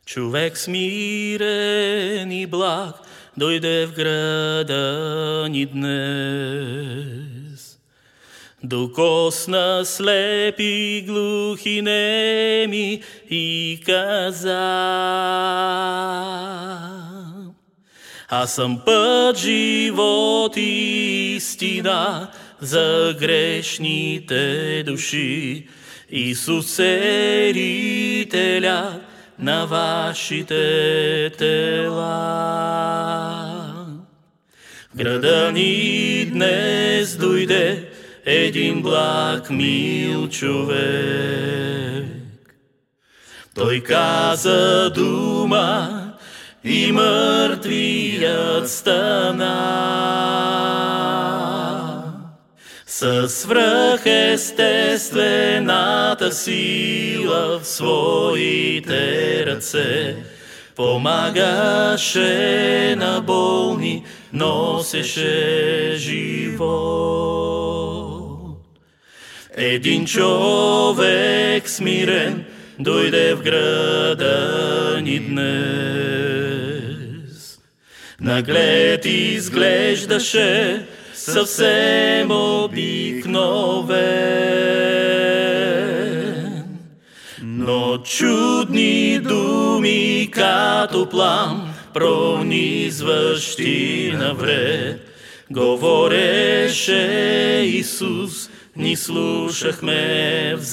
Човек смирен и благ дойде в града ни днес. Докосна слепи, глухи, неми и каза: аз съм път, живот и истина за грешните души. Исус е рителят на вашите тела. В града ни днес дойде един благ, мил човек. Той каза дума и мъртвият стана. Със свръхестествената сила в своите ръце помагаше на болни, носеше живот. Един човек смирен дойде в града ни днес. Наглед изглеждаше съвсем обикновен, но чудни думи като плам, пронизващи навред, говореше Исус, ни слушахме в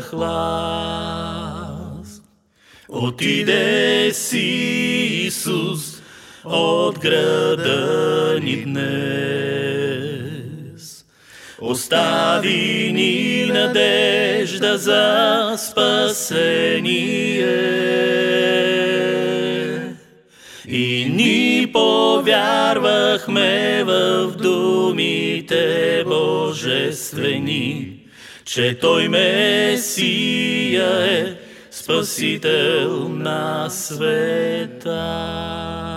захлас. Отиде си Исус от града ни днес. Остави ни надежда за спасение и ни повярвахме в думите божествени, че Той Месия е Спасител на света.